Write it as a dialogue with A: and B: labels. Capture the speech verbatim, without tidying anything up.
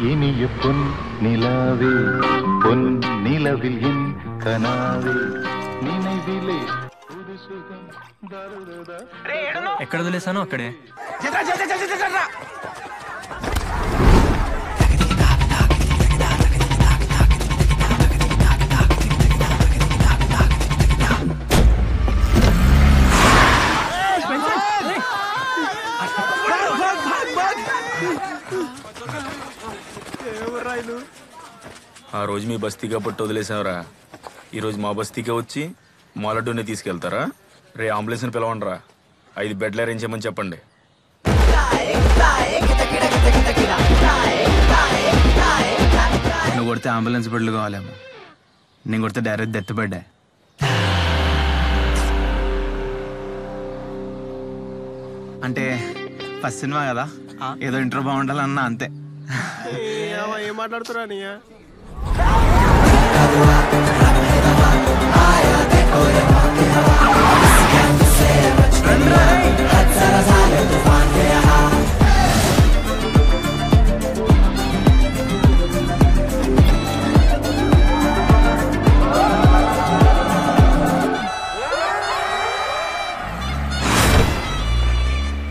A: இனிய பொன் நிலாவே பொன் நிலவில் என் கனாவே நினைவிலே புது சுகம் దరుదదా.
B: ఎక్కడ వదిలేసానో అక్కడే.
C: ఆ రోజు మీ బస్తీగా పట్టు వదిలేసావరా, ఈరోజు మా బస్తీకే వచ్చి మాలడ్డూనే తీసుకెళ్తారా? రే అంబులెన్స్ని పిలవండిరా, ఐదు బెడ్లు అరేంజ్ చేయమని చెప్పండి.
D: నువ్వు కొడితే అంబులెన్స్ బెడ్లు కావాలేమో, నేను కొడితే డైరెక్ట్ డెత్ బెడ్డే. అంటే ఫస్ట్ సినిమా కదా, ఏదో ఇంట్రో బాగుండాలన్నా అంతే.
E: ఏం మాట్లాడుతురా నీ